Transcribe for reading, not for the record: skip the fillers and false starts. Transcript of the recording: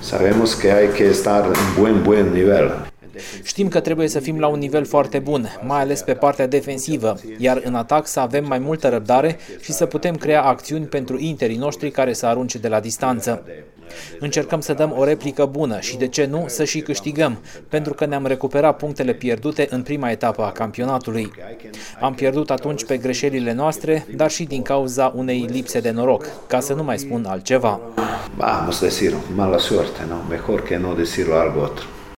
Sabemos que hay que estar în buen nivel. Știm că trebuie să fim la un nivel foarte bun, mai ales pe partea defensivă, iar în atac să avem mai multă răbdare și să putem crea acțiuni pentru interii noștri care să arunce de la distanță. Încercăm să dăm o replică bună și, de ce nu, să și câștigăm, pentru că ne-am recuperat punctele pierdute în prima etapă a campionatului. Am pierdut atunci pe greșelile noastre, dar și din cauza unei lipse de noroc, ca să nu mai spun altceva. Vamos a decir mala suerte, no? Mejor que no decir algo otro.